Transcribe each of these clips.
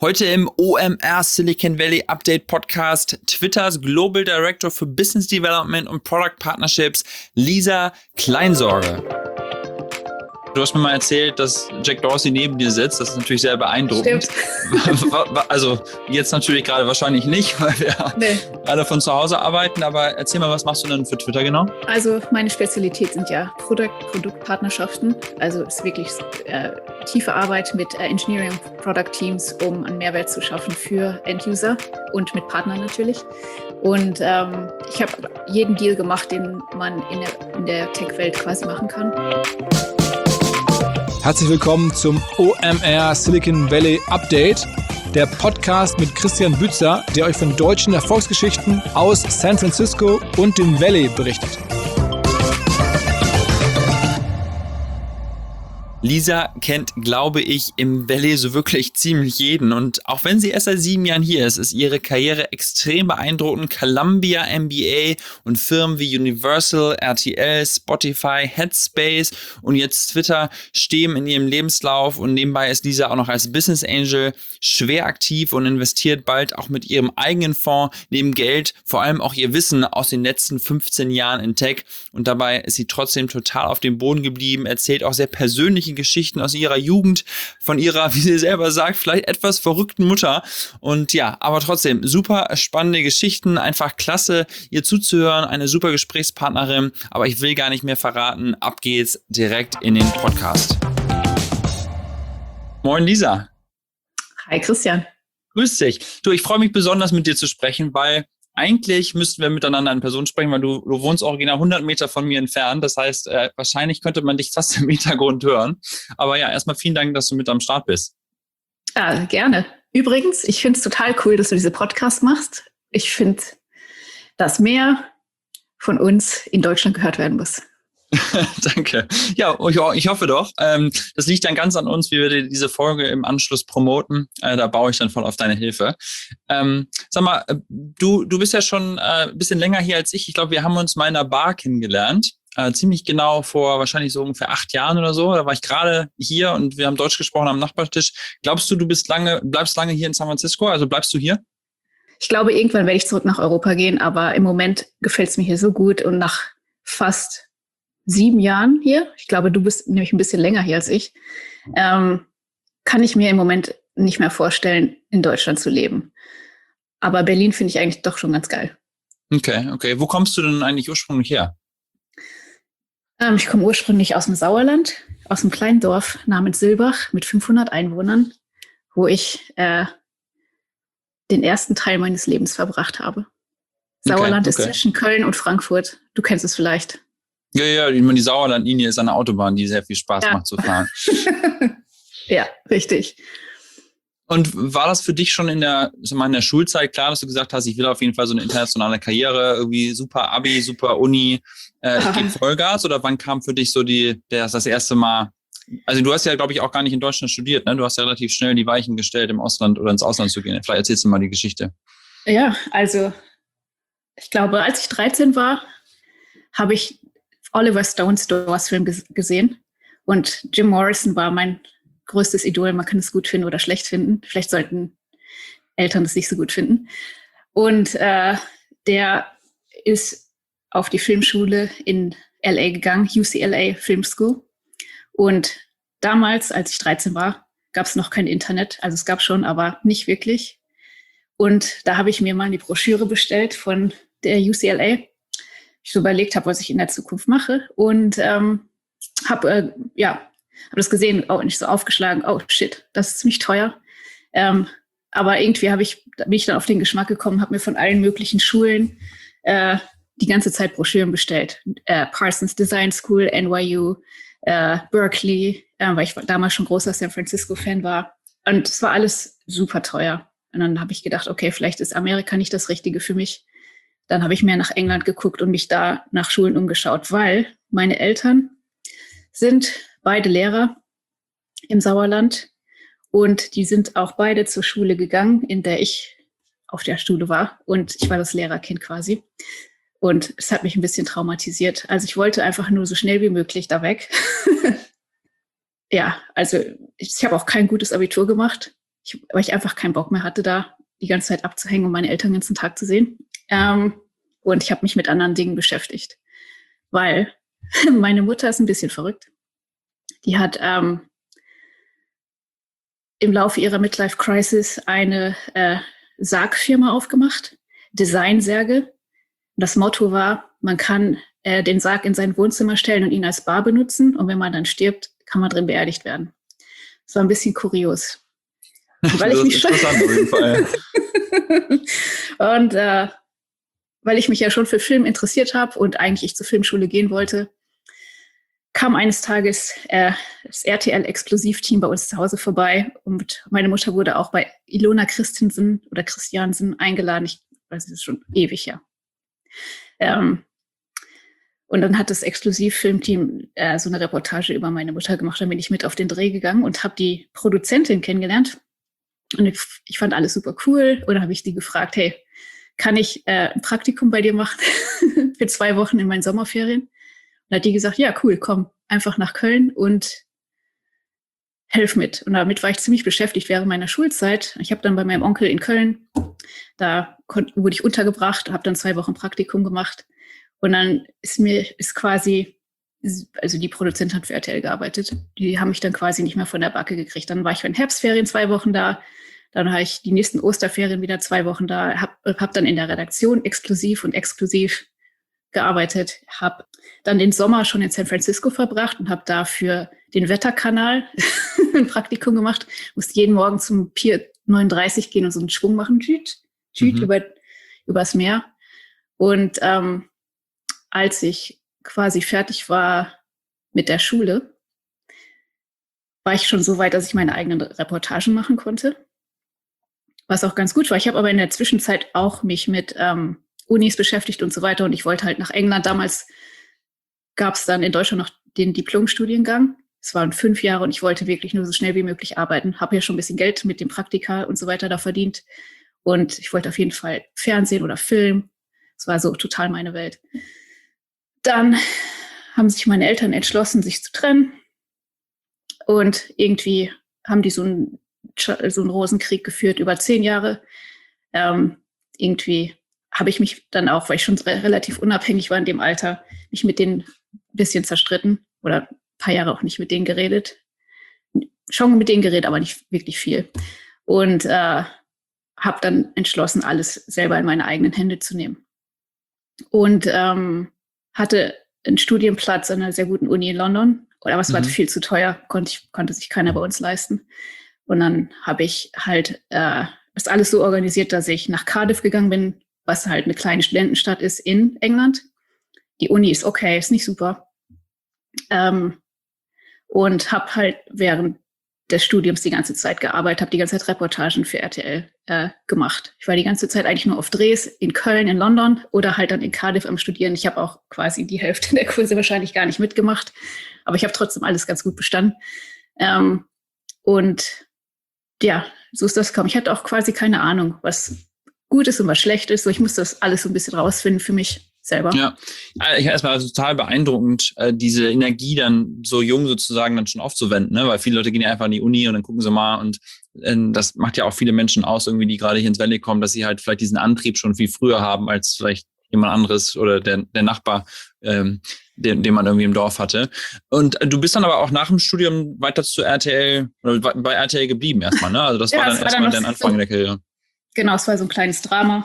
Heute im OMR Silicon Valley Update Podcast Twitters Global Director für Business Development und Product Partnerships, Lisa Kleinsorge. Du hast mir mal erzählt, dass Jack Dorsey neben dir sitzt. Das ist natürlich sehr beeindruckend. Stimmt. Also jetzt natürlich gerade wahrscheinlich nicht, weil wir alle von zu Hause arbeiten. Aber erzähl mal, was machst du denn für Twitter genau? Also meine Spezialität sind ja Produktpartnerschaften. Also es ist wirklich tiefe Arbeit mit Engineering Product Teams, um einen Mehrwert zu schaffen für End-User und mit Partnern natürlich. Und ich habe jeden Deal gemacht, den man in der Tech-Welt quasi machen kann. Herzlich willkommen zum OMR Silicon Valley Update, der Podcast mit Christian Bützer, der euch von deutschen Erfolgsgeschichten aus San Francisco und dem Valley berichtet. Lisa kennt, glaube ich, im Valley so wirklich ziemlich jeden. Und auch wenn sie erst seit 7 Jahren hier ist, ist ihre Karriere extrem beeindruckend. Columbia MBA und Firmen wie Universal, RTL, Spotify, Headspace und jetzt Twitter stehen in ihrem Lebenslauf. Und nebenbei ist Lisa auch noch als Business Angel schwer aktiv und investiert bald auch mit ihrem eigenen Fonds neben Geld, vor allem auch ihr Wissen aus den letzten 15 Jahren in Tech. Und dabei ist sie trotzdem total auf dem Boden geblieben, erzählt auch sehr persönliche Geschichten aus ihrer Jugend, von ihrer, wie sie selber sagt, vielleicht etwas verrückten Mutter. Und ja, aber trotzdem super spannende Geschichten, einfach klasse, ihr zuzuhören, eine super Gesprächspartnerin. Aber ich will gar nicht mehr verraten, ab geht's direkt in den Podcast. Moin Lisa. Hi Christian. Grüß dich. Du, ich freue mich besonders mit dir zu sprechen, weil eigentlich müssten wir miteinander in Person sprechen, weil du wohnst original 100 Meter von mir entfernt. Das heißt, wahrscheinlich könnte man dich fast im Hintergrund hören. Aber ja, erstmal vielen Dank, dass du mit am Start bist. Ja, gerne. Übrigens, ich finde es total cool, dass du diese Podcast machst. Ich finde, dass mehr von uns in Deutschland gehört werden muss. Danke. Ja, ich hoffe doch. Das liegt dann ganz an uns, wie wir diese Folge im Anschluss promoten. Da baue ich dann voll auf deine Hilfe. Sag mal, du bist ja schon ein bisschen länger hier als ich. Ich glaube, wir haben uns mal in einer Bar kennengelernt. Ziemlich genau vor wahrscheinlich so ungefähr 8 Jahren oder so. Da war ich gerade hier und wir haben Deutsch gesprochen am Nachbartisch. Glaubst du, bleibst lange hier in San Francisco? Also bleibst du hier? Ich glaube, irgendwann werde ich zurück nach Europa gehen, aber im Moment gefällt es mir hier so gut und nach fast 7 Jahren hier, ich glaube, du bist nämlich ein bisschen länger hier als ich, kann ich mir im Moment nicht mehr vorstellen, in Deutschland zu leben. Aber Berlin finde ich eigentlich doch schon ganz geil. Okay. Wo kommst du denn eigentlich ursprünglich her? Ich komme ursprünglich aus dem Sauerland, aus einem kleinen Dorf namens Silbach mit 500 Einwohnern, wo ich den ersten Teil meines Lebens verbracht habe. Sauerland ist zwischen Köln und Frankfurt. Du kennst es vielleicht. Ja, ich meine, die Sauerlandlinie ist eine Autobahn, die sehr viel Spaß macht zu fahren. Ja, richtig. Und war das für dich schon in der Schulzeit klar, dass du gesagt hast, ich will auf jeden Fall so eine internationale Karriere, irgendwie super Abi, super Uni, ich gebe Vollgas? Oder wann kam für dich so das erste Mal? Also du hast ja, glaube ich, auch gar nicht in Deutschland studiert, ne? Du hast ja relativ schnell die Weichen gestellt, im Ausland oder ins Ausland zu gehen. Vielleicht erzählst du mal die Geschichte. Ja, also ich glaube, als ich 13 war, habe ich Oliver Stones Doors-Film gesehen. Und Jim Morrison war mein größtes Idol. Man kann es gut finden oder schlecht finden. Vielleicht sollten Eltern es nicht so gut finden. Und der ist auf die Filmschule in LA gegangen, UCLA Film School. Und damals, als ich 13 war, gab es noch kein Internet. Also es gab schon, aber nicht wirklich. Und da habe ich mir mal die Broschüre bestellt von der UCLA. Ich so überlegt habe, was ich in der Zukunft mache und habe das gesehen und nicht so aufgeschlagen, oh shit, das ist ziemlich teuer. Aber irgendwie bin ich dann auf den Geschmack gekommen, habe mir von allen möglichen Schulen die ganze Zeit Broschüren bestellt. Parsons Design School, NYU, Berkeley, weil ich damals schon großer San Francisco-Fan war. Und es war alles super teuer. Und dann habe ich gedacht, okay, vielleicht ist Amerika nicht das Richtige für mich. Dann habe ich mehr nach England geguckt und mich da nach Schulen umgeschaut, weil meine Eltern sind beide Lehrer im Sauerland und die sind auch beide zur Schule gegangen, in der ich auf der Schule war und ich war das Lehrerkind quasi. Und es hat mich ein bisschen traumatisiert. Also ich wollte einfach nur so schnell wie möglich da weg. Ja, also ich habe auch kein gutes Abitur gemacht. weil ich einfach keinen Bock mehr hatte, da die ganze Zeit abzuhängen und meine Eltern den ganzen Tag zu sehen. Und ich habe mich mit anderen Dingen beschäftigt, weil meine Mutter ist ein bisschen verrückt. Die hat im Laufe ihrer Midlife-Crisis eine Sargfirma aufgemacht, Designsärge. Das Motto war, man kann den Sarg in sein Wohnzimmer stellen und ihn als Bar benutzen. Und wenn man dann stirbt, kann man drin beerdigt werden. Das war ein bisschen kurios. Weil ich mich interessant auf jeden Fall. Und weil ich mich ja schon für Film interessiert habe und eigentlich ich zur Filmschule gehen wollte, kam eines Tages das RTL-Exklusivteam bei uns zu Hause vorbei und meine Mutter wurde auch bei Ilona Christensen oder Christiansen eingeladen. Ich weiß, es ist schon ewig her. Und dann hat das Exklusivfilmteam so eine Reportage über meine Mutter gemacht. Dann bin ich mit auf den Dreh gegangen und habe die Produzentin kennengelernt. Und ich fand alles super cool. Und dann habe ich die gefragt, hey, kann ich ein Praktikum bei dir machen für 2 Wochen in meinen Sommerferien? Und hat die gesagt, ja, cool, komm einfach nach Köln und helf mit. Und damit war ich ziemlich beschäftigt während meiner Schulzeit. Ich habe dann bei meinem Onkel in Köln, da wurde ich untergebracht, habe dann 2 Wochen Praktikum gemacht. Und dann ist quasi, also die Produzentin hat für RTL gearbeitet, die haben mich dann quasi nicht mehr von der Backe gekriegt. Dann war ich für den Herbstferien 2 Wochen da, dann habe ich die nächsten Osterferien wieder 2 Wochen da, hab dann in der Redaktion exklusiv gearbeitet, habe dann den Sommer schon in San Francisco verbracht und habe da für den Wetterkanal ein Praktikum gemacht, musste jeden Morgen zum Pier 39 gehen und so einen Schwung machen, übers Meer. Und als ich quasi fertig war mit der Schule, war ich schon so weit, dass ich meine eigenen Reportagen machen konnte. Was auch ganz gut war. Ich habe aber in der Zwischenzeit auch mich mit Unis beschäftigt und so weiter. Und ich wollte halt nach England. Damals gab es dann in Deutschland noch den Diplomstudiengang. Es waren 5 Jahre und ich wollte wirklich nur so schnell wie möglich arbeiten. Habe ja schon ein bisschen Geld mit dem Praktika und so weiter da verdient. Und ich wollte auf jeden Fall Fernsehen oder Film. Es war so total meine Welt. Dann haben sich meine Eltern entschlossen, sich zu trennen. Und irgendwie haben die so einen Rosenkrieg geführt über 10 Jahre. Irgendwie habe ich mich dann auch, weil ich schon relativ unabhängig war in dem Alter, mich mit denen ein bisschen zerstritten oder ein paar Jahre auch nicht mit denen geredet. Schon mit denen geredet, aber nicht wirklich viel. Und habe dann entschlossen, alles selber in meine eigenen Hände zu nehmen. Und hatte einen Studienplatz an einer sehr guten Uni in London, aber es war viel zu teuer, konnte sich keiner bei uns leisten. Und dann habe ich halt das alles so organisiert, dass ich nach Cardiff gegangen bin, was halt eine kleine Studentenstadt ist in England. Die Uni ist okay, ist nicht super. Und habe halt während des Studiums die ganze Zeit gearbeitet, habe die ganze Zeit Reportagen für RTL gemacht. Ich war die ganze Zeit eigentlich nur auf Drehs in Köln, in London oder halt dann in Cardiff am Studieren. Ich habe auch quasi die Hälfte der Kurse wahrscheinlich gar nicht mitgemacht, aber ich habe trotzdem alles ganz gut bestanden. Und ja, so ist das gekommen. Ich hatte auch quasi keine Ahnung, was gut ist und was schlecht ist. So, ich musste das alles so ein bisschen rausfinden für mich selber. Ja, ich erstmal total beeindruckend, diese Energie dann so jung sozusagen dann schon aufzuwenden, ne? Weil viele Leute gehen ja einfach an die Uni und dann gucken sie mal und das macht ja auch viele Menschen aus, irgendwie, die gerade hier ins Valley kommen, dass sie halt vielleicht diesen Antrieb schon viel früher haben als vielleicht jemand anderes oder der Nachbar, den man irgendwie im Dorf hatte. Und du bist dann aber auch nach dem Studium weiter zu RTL oder bei RTL geblieben erstmal, ne? Also das war dann erstmal dein Anfang der Karriere. Genau, es war so ein kleines Drama.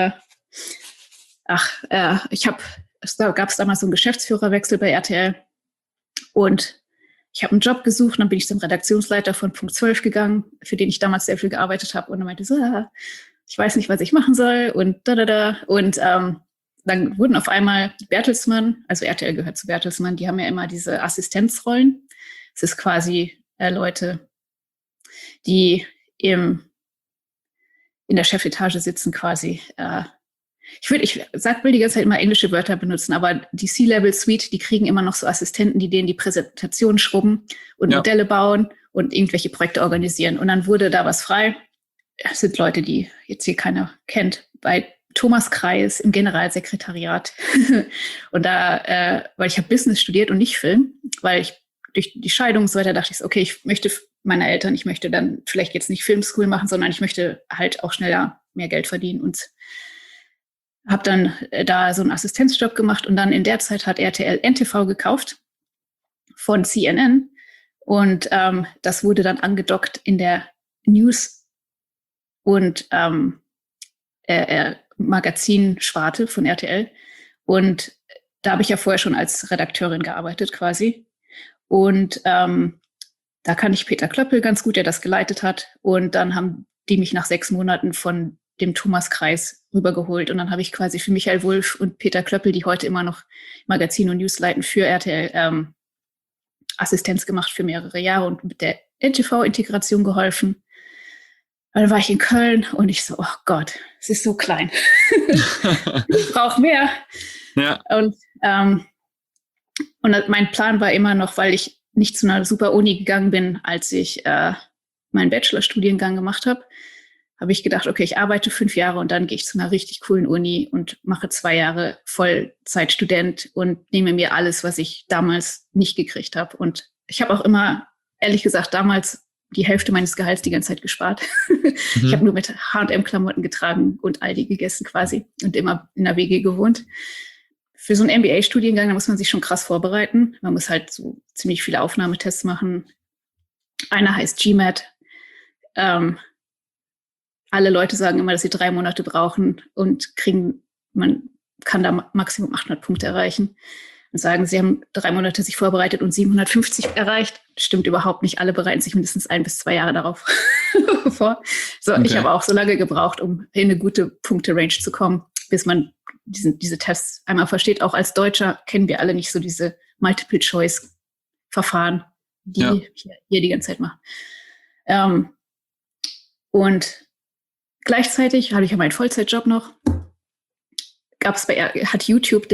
Da gab es damals so einen Geschäftsführerwechsel bei RTL und ich habe einen Job gesucht, dann bin ich zum Redaktionsleiter von Punkt 12 gegangen, für den ich damals sehr viel gearbeitet habe und er meinte so, ich weiß nicht, was ich machen soll und und dann wurden auf einmal Bertelsmann, also RTL gehört zu Bertelsmann, die haben ja immer diese Assistenzrollen. Es ist quasi Leute, die in der Chefetage sitzen quasi. Ich will die ganze Zeit immer englische Wörter benutzen, aber die C-Level-Suite, die kriegen immer noch so Assistenten, die denen die Präsentation schrubben und Modelle bauen und irgendwelche Projekte organisieren. Und dann wurde da was frei. Das sind Leute, die jetzt hier keiner kennt, bei Thomas Kreis im Generalsekretariat. Und da, weil ich habe Business studiert und nicht Film, weil ich durch die Scheidung und so weiter dachte ich, okay, ich möchte meiner Eltern, ich möchte dann vielleicht jetzt nicht Filmschool machen, sondern ich möchte halt auch schneller mehr Geld verdienen und habe dann da so einen Assistenzjob gemacht und dann in der Zeit hat RTL NTV gekauft von CNN und das wurde dann angedockt in der News- und Magazinsparte von RTL und da habe ich ja vorher schon als Redakteurin gearbeitet quasi und da kann ich Peter Klöppel ganz gut, der das geleitet hat. Und dann haben die mich nach 6 Monaten von dem Thomaskreis rübergeholt. Und dann habe ich quasi für Michael Wulff und Peter Klöppel, die heute immer noch Magazin und News leiten, für RTL Assistenz gemacht für mehrere Jahre und mit der NTV-Integration geholfen. Und dann war ich in Köln und ich so, oh Gott, es ist so klein. Ich brauche mehr. Ja. Und mein Plan war immer noch, weil ich nicht zu einer super Uni gegangen bin, als ich meinen Bachelorstudiengang gemacht habe, habe ich gedacht, okay, ich arbeite 5 Jahre und dann gehe ich zu einer richtig coolen Uni und mache 2 Jahre Vollzeitstudent und nehme mir alles, was ich damals nicht gekriegt habe. Und ich habe auch immer, ehrlich gesagt, damals die Hälfte meines Gehalts die ganze Zeit gespart. Ich habe nur mit H&M-Klamotten getragen und Aldi gegessen quasi und immer in der WG gewohnt. Für so einen MBA-Studiengang, da muss man sich schon krass vorbereiten. Man muss halt so ziemlich viele Aufnahmetests machen. Einer heißt GMAT. Alle Leute sagen immer, dass sie 3 Monate brauchen und man kann da Maximum 800 Punkte erreichen. Und sagen, sie haben 3 Monate sich vorbereitet und 750 erreicht. Stimmt überhaupt nicht. Alle bereiten sich mindestens 1 bis 2 Jahre darauf vor. So, okay. Ich habe auch so lange gebraucht, um in eine gute Punkte-Range zu kommen, bis man diese Tests einmal versteht. Auch als Deutscher kennen wir alle nicht so diese Multiple-Choice-Verfahren, die hier die ganze Zeit machen. Und gleichzeitig habe ich ja meinen Vollzeitjob noch. Hat YouTube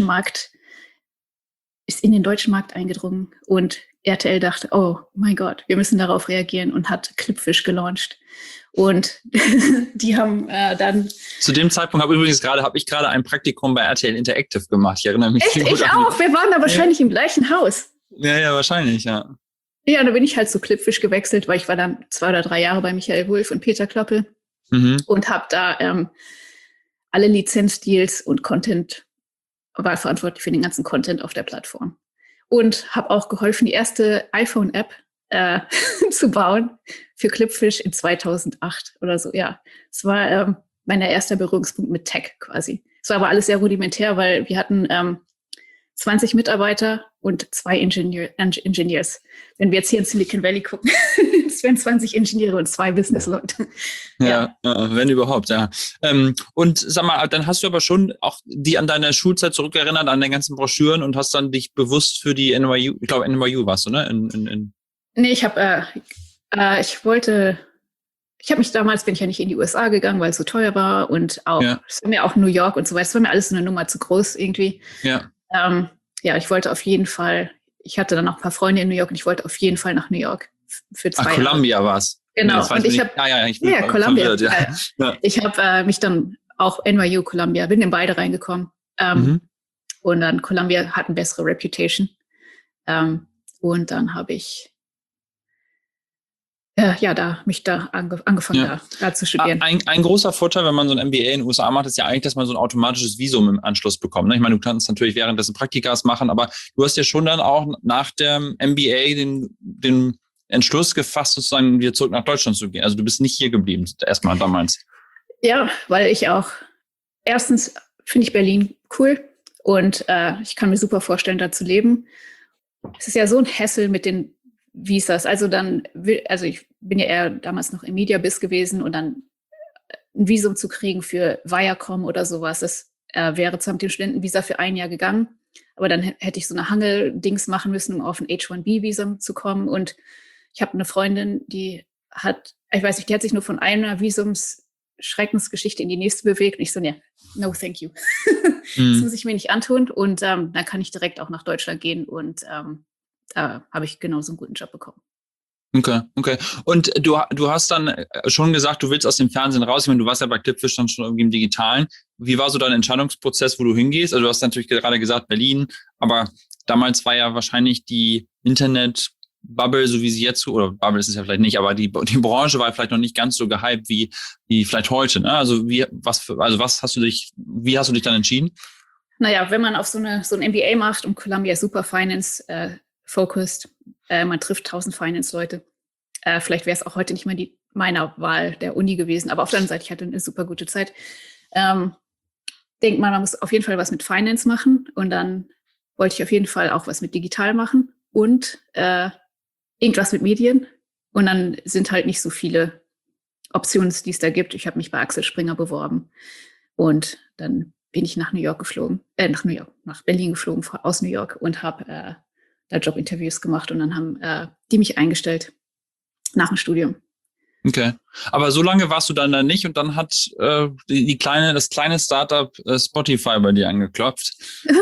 ist in den deutschen Markt eingedrungen und RTL dachte, oh mein Gott, wir müssen darauf reagieren und hat Clipfish gelauncht. Und die haben dann... Zu dem Zeitpunkt habe ich gerade ein Praktikum bei RTL Interactive gemacht. Ich erinnere mich. Echt? Ich auch. Wir waren da wahrscheinlich im gleichen Haus. Ja, wahrscheinlich, ja. Ja, da bin ich halt zu Clipfish gewechselt, weil ich war dann 2 oder 3 Jahre bei Michael Wulff und Peter Klöppel und habe da alle Lizenzdeals und war verantwortlich für den ganzen Content auf der Plattform. Und habe auch geholfen, die erste iPhone-App zu bauen für Clipfish in 2008 oder so. Ja, es war mein erster Berührungspunkt mit Tech quasi. Es war aber alles sehr rudimentär, weil wir hatten 20 Mitarbeiter und 2 Engineers. Wenn wir jetzt hier in Silicon Valley gucken, es wären 20 Ingenieure und 2 Businessleute. Ja, wenn überhaupt, ja. Und sag mal, dann hast du aber schon auch die an deine Schulzeit zurückerinnert, an den ganzen Broschüren und hast dann dich bewusst für die NYU, ich glaube NYU warst du, ne? Nee, ich habe mich damals, bin ich ja nicht in die USA gegangen, weil es so teuer war und auch, es war mir auch New York und so weiter, es war mir alles so eine Nummer zu groß irgendwie. Ja. Ich wollte auf jeden Fall, ich hatte dann noch ein paar Freunde in New York und ich wollte auf jeden Fall nach New York für 2 Jahre. Columbia war es. Genau. Und ich habe, Columbia. Ja. Ich habe mich dann auch NYU, Columbia, bin in beide reingekommen. Und dann Columbia hat eine bessere Reputation. Und dann habe ich angefangen, da zu studieren. Ein großer Vorteil, wenn man so ein MBA in den USA macht, ist ja eigentlich, dass man so ein automatisches Visum im Anschluss bekommt. Ich meine, du kannst natürlich währenddessen Praktikas machen, aber du hast ja schon dann auch nach dem MBA den Entschluss gefasst, sozusagen wieder zurück nach Deutschland zu gehen. Also du bist nicht hier geblieben, erstmal damals. Ja, weil ich auch, erstens finde ich Berlin cool und ich kann mir super vorstellen, da zu leben. Es ist ja so ein Hassel mit den Visas. Also ich bin ja eher damals noch im Mediabiz gewesen und dann ein Visum zu kriegen für Viacom oder sowas, das wäre zwar mit dem Studentenvisa für 1 Jahr gegangen, aber dann hätte ich so eine Hangel-Dings machen müssen, um auf ein H-1B-Visum zu kommen. Und ich habe eine Freundin, die hat sich nur von einer Visums-Schreckensgeschichte in die nächste bewegt. Und ich so, no, thank you. Das muss ich mir nicht antun. Und dann kann ich direkt auch nach Deutschland gehen und da habe ich genauso einen guten Job bekommen. Okay. Und du hast dann schon gesagt, du willst aus dem Fernsehen raus. Ich meine, du warst ja bei Clipfish dann schon irgendwie im Digitalen. Wie war so dein Entscheidungsprozess, wo du hingehst? Also du hast natürlich gerade gesagt Berlin, aber damals war ja wahrscheinlich die Internet Bubble, so wie sie jetzt, oder Bubble ist es ja vielleicht nicht, aber die Branche war vielleicht noch nicht ganz so gehypt wie vielleicht heute, ne? Also wie hast du dich dann entschieden? Naja, wenn man auf so ein MBA macht und Columbia ist super Finance focused, man trifft 1000 Finance-Leute. Vielleicht wäre es auch heute nicht mehr meiner Wahl der Uni gewesen, aber auf der anderen Seite, ich hatte eine super gute Zeit. Denkt man muss auf jeden Fall was mit Finance machen und dann wollte ich auf jeden Fall auch was mit digital machen und irgendwas mit Medien. Und dann sind halt nicht so viele Optionen, die es da gibt. Ich habe mich bei Axel Springer beworben und dann bin ich nach Berlin geflogen, aus New York und habe da Jobinterviews gemacht und dann haben die mich eingestellt nach dem Studium. Okay. Aber so lange warst du dann da nicht und dann hat das kleine Startup Spotify bei dir angeklopft.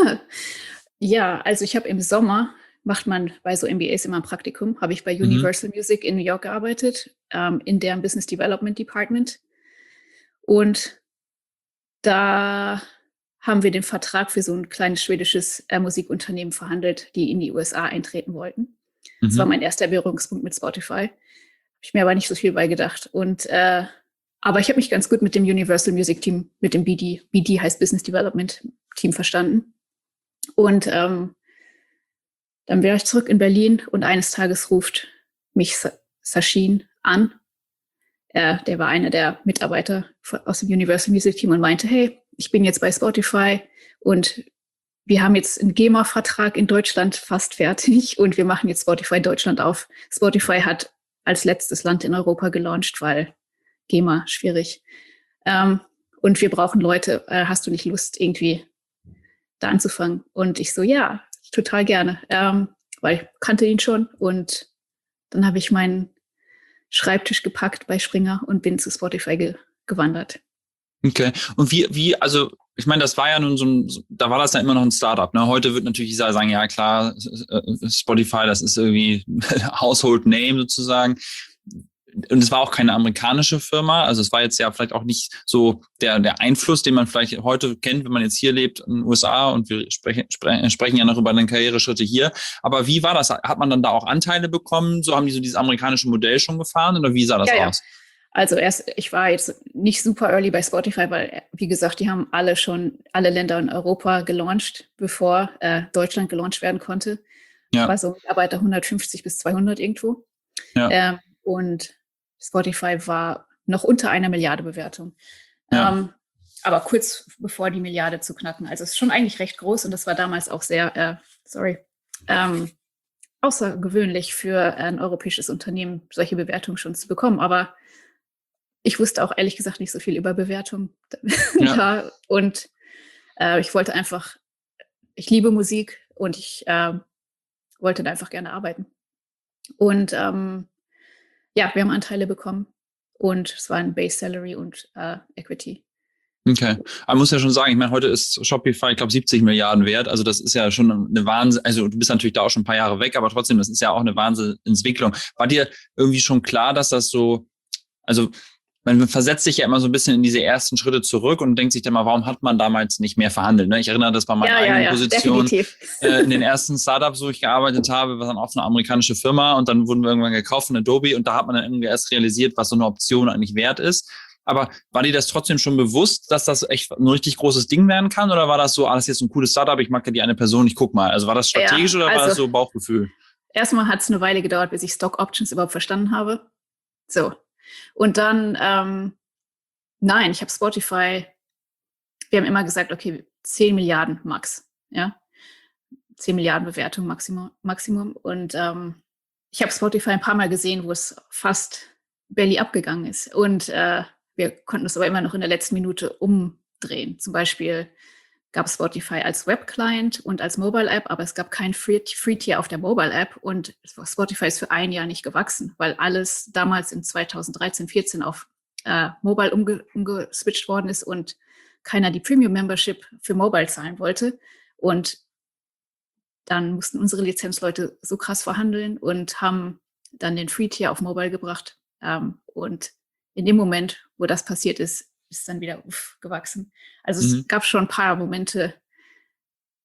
Ja, also ich habe im Sommer, macht man bei so MBAs immer ein Praktikum, habe ich bei Universal Music in New York gearbeitet, in deren Business Development Department. Und da haben wir den Vertrag für so ein kleines schwedisches Musikunternehmen verhandelt, die in die USA eintreten wollten. Das war mein erster Berührungspunkt mit Spotify. Habe ich mir aber nicht so viel bei gedacht. Aber ich habe mich ganz gut mit dem Universal Music Team, mit dem BD heißt Business Development Team, verstanden. Und dann wäre ich zurück in Berlin und eines Tages ruft mich Sachin an. Der war einer der Mitarbeiter aus dem Universal Music Team und meinte, hey, ich bin jetzt bei Spotify und wir haben jetzt einen GEMA-Vertrag in Deutschland fast fertig und wir machen jetzt Spotify Deutschland auf. Spotify hat als letztes Land in Europa gelauncht, weil GEMA schwierig. Und wir brauchen Leute. Hast du nicht Lust, irgendwie da anzufangen? Und ich so, ja, total gerne, weil ich kannte ihn schon. Und dann habe ich meinen Schreibtisch gepackt bei Springer und bin zu Spotify gewandert. Okay. Und also ich meine, das war ja nun da war das ja immer noch ein Startup, ne? Heute wird natürlich jeder sagen, ja klar, Spotify, das ist irgendwie Household Name sozusagen. Und es war auch keine amerikanische Firma, also es war jetzt ja vielleicht auch nicht so der Einfluss, den man vielleicht heute kennt, wenn man jetzt hier lebt in den USA und wir sprechen ja noch über deine Karriereschritte hier. Aber wie war das? Hat man dann da auch Anteile bekommen? So haben die so dieses amerikanische Modell schon gefahren oder wie sah das aus? Ja. Also ich war jetzt nicht super early bei Spotify, weil, wie gesagt, die haben alle Länder in Europa gelauncht, bevor Deutschland gelauncht werden konnte. Ja. War so Mitarbeiter 150 bis 200 irgendwo. Ja. Und Spotify war noch unter 1 Milliarde Bewertung. Ja. Aber kurz bevor die Milliarde zu knacken. Also es ist schon eigentlich recht groß und das war damals auch sehr, außergewöhnlich für ein europäisches Unternehmen, solche Bewertungen schon zu bekommen. Aber ich wusste auch ehrlich gesagt nicht so viel über Bewertung. Ja. Und ich wollte einfach, ich liebe Musik und ich wollte da einfach gerne arbeiten. Und ja, wir haben Anteile bekommen und es war ein Base Salary und Equity. Okay, man muss ja schon sagen, ich meine, heute ist Shopify, ich glaube, 70 Milliarden wert. Also das ist ja schon eine Wahnsinn, also du bist natürlich da auch schon ein paar Jahre weg, aber trotzdem, das ist ja auch eine Wahnsinnsentwicklung. War dir irgendwie schon klar, dass das so, also man versetzt sich ja immer so ein bisschen in diese ersten Schritte zurück und denkt sich dann mal, warum hat man damals nicht mehr verhandelt? Ne? Ich erinnere das bei meiner eigenen Position in den ersten Startups, wo ich gearbeitet habe, wir waren auch eine amerikanische Firma und dann wurden wir irgendwann gekauft von Adobe und da hat man dann irgendwie erst realisiert, was so eine Option eigentlich wert ist. Aber war dir das trotzdem schon bewusst, dass das echt ein richtig großes Ding werden kann? Oder war das so, das ist jetzt ein cooles Startup, ich mag ja die eine Person, ich guck mal. Also war das strategisch oder war das so Bauchgefühl? Erstmal hat es eine Weile gedauert, bis ich Stock Options überhaupt verstanden habe. So. Und dann, nein, ich habe Spotify, wir haben immer gesagt, okay, 10 Milliarden max, ja. 10 Milliarden Bewertung Maximum. Und ich habe Spotify ein paar Mal gesehen, wo es fast belly abgegangen ist. Und wir konnten es aber immer noch in der letzten Minute umdrehen. Zum Beispiel gab es Spotify als Web-Client und als Mobile-App, aber es gab kein Free-Tier auf der Mobile-App und Spotify ist für ein Jahr nicht gewachsen, weil alles damals in 2013, 14 auf Mobile umgeswitcht worden ist und keiner die Premium-Membership für Mobile zahlen wollte. Und dann mussten unsere Lizenzleute so krass verhandeln und haben dann den Free-Tier auf Mobile gebracht. Und in dem Moment, wo das passiert ist, ist dann wieder gewachsen. Also es gab schon ein paar Momente,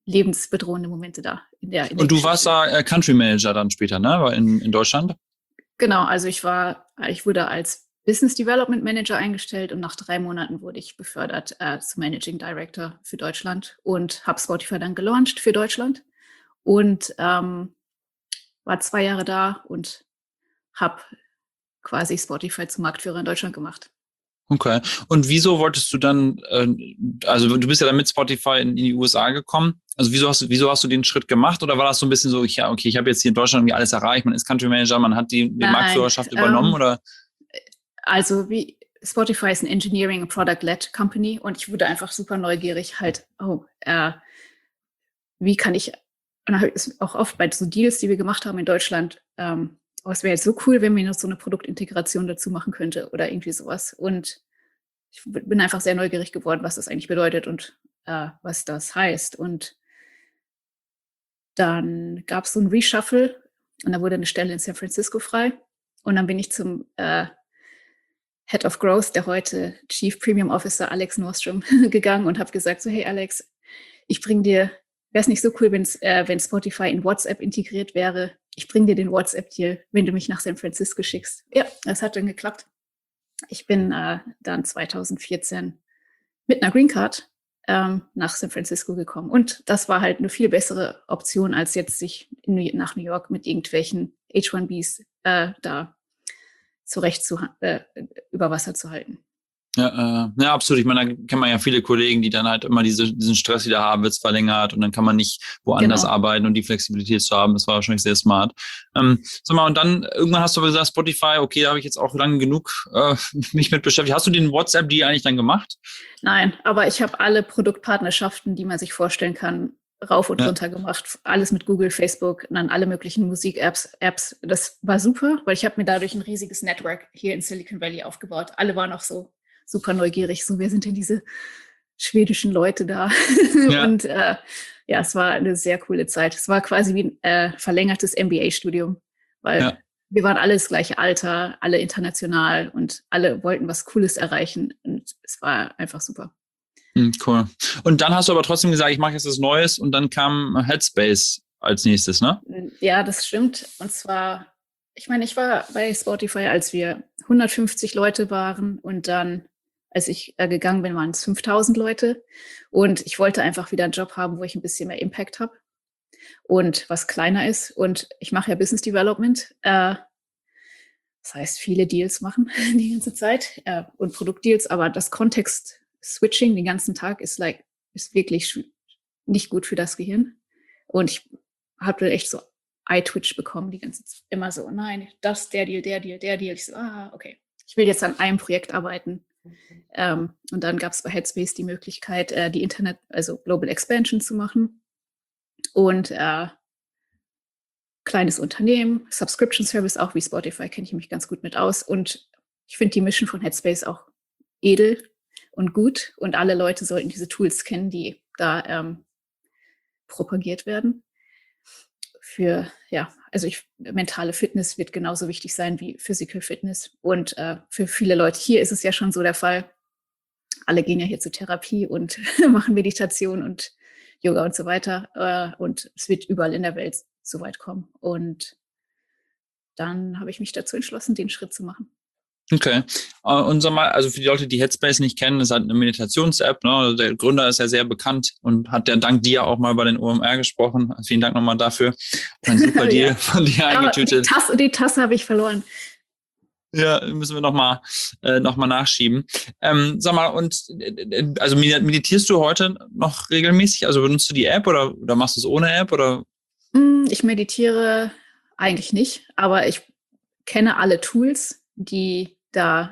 lebensbedrohende Momente da in der Und du warst da Country Manager dann später, ne? In Deutschland? Genau, also ich wurde als Business Development Manager eingestellt und nach 3 Monaten wurde ich befördert zum Managing Director für Deutschland und habe Spotify dann gelauncht für Deutschland und war 2 Jahre da und habe quasi Spotify zum Marktführer in Deutschland gemacht. Okay. Und wieso wolltest du dann, also du bist ja dann mit Spotify in die USA gekommen. Also wieso hast du den Schritt gemacht? Oder war das so ein bisschen so, ich habe jetzt hier in Deutschland irgendwie alles erreicht, man ist Country Manager, man hat die Marktführerschaft übernommen, oder? Also Spotify ist ein Engineering- und Product-led Company und ich wurde einfach super neugierig halt, wie kann ich, und ist auch oft bei so Deals, die wir gemacht haben in Deutschland, es wäre jetzt so cool, wenn man noch so eine Produktintegration dazu machen könnte oder irgendwie sowas. Und ich bin einfach sehr neugierig geworden, was das eigentlich bedeutet und was das heißt. Und dann gab es so ein Reshuffle und da wurde eine Stelle in San Francisco frei. Und dann bin ich zum Head of Growth, der heute Chief Premium Officer Alex Nordstrom, gegangen und habe gesagt, so hey Alex, wäre es nicht so cool, wenn Spotify in WhatsApp integriert wäre? Ich bringe dir den WhatsApp-Deal, wenn du mich nach San Francisco schickst. Ja, das hat dann geklappt. Ich bin dann 2014 mit einer Green Card nach San Francisco gekommen. Und das war halt eine viel bessere Option, als jetzt sich nach New York mit irgendwelchen H-1Bs da über Wasser zu halten. Ja, absolut. Ich meine, da kennt man ja viele Kollegen, die dann halt immer diesen Stress wieder haben, wird's verlängert und dann kann man nicht woanders arbeiten und die Flexibilität zu haben. Das war wahrscheinlich sehr smart. Sag mal, und dann irgendwann hast du aber gesagt, Spotify, okay, da habe ich jetzt auch lange genug mich mit beschäftigt. Hast du den WhatsApp-Deal eigentlich dann gemacht? Nein, aber ich habe alle Produktpartnerschaften, die man sich vorstellen kann, rauf und runter gemacht. Alles mit Google, Facebook und dann alle möglichen Musik-Apps. Das war super, weil ich habe mir dadurch ein riesiges Network hier in Silicon Valley aufgebaut. Alle waren auch so super neugierig, so wer sind denn diese schwedischen Leute da? Ja. Und es war eine sehr coole Zeit. Es war quasi wie ein verlängertes MBA-Studium, weil wir waren alle das gleiche Alter, alle international und alle wollten was Cooles erreichen und es war einfach super. Cool. Und dann hast du aber trotzdem gesagt, ich mache jetzt was Neues und dann kam Headspace als nächstes, ne? Ja, das stimmt. Und zwar, ich meine, ich war bei Spotify, als wir 150 Leute waren und dann als ich gegangen bin, waren es 5000 Leute. Und ich wollte einfach wieder einen Job haben, wo ich ein bisschen mehr Impact habe und was kleiner ist. Und ich mache ja Business Development. Das heißt, viele Deals machen die ganze Zeit und Produktdeals. Aber das Kontext-Switching den ganzen Tag ist wirklich nicht gut für das Gehirn. Und ich habe echt so Eye-Twitch bekommen die ganze Zeit. Immer so, nein, der Deal. Ich so, okay. Ich will jetzt an einem Projekt arbeiten. Und dann gab es bei Headspace die Möglichkeit, die also Global Expansion zu machen. Und kleines Unternehmen, Subscription Service, auch wie Spotify, kenne ich mich ganz gut mit aus. Und ich finde die Mission von Headspace auch edel und gut. Und alle Leute sollten diese Tools kennen, die da propagiert werden. Mentale Fitness wird genauso wichtig sein wie Physical Fitness. Und für viele Leute hier ist es ja schon so der Fall. Alle gehen ja hier zur Therapie und machen Meditation und Yoga und so weiter. Und es wird überall in der Welt so weit kommen. Und dann habe ich mich dazu entschlossen, den Schritt zu machen. Okay. Und sag mal, also für die Leute, die Headspace nicht kennen, das ist halt eine Meditations-App, ne? Also der Gründer ist ja sehr bekannt und hat ja dank dir auch mal bei den OMR gesprochen. Also vielen Dank nochmal dafür. Ein super Deal von dir eingetütet. Die Tasse habe ich verloren. Ja, müssen wir noch mal nachschieben. Sag mal, und also meditierst du heute noch regelmäßig? Also benutzt du die App oder machst du es ohne App? Oder? Ich meditiere eigentlich nicht, aber ich kenne alle Tools, die da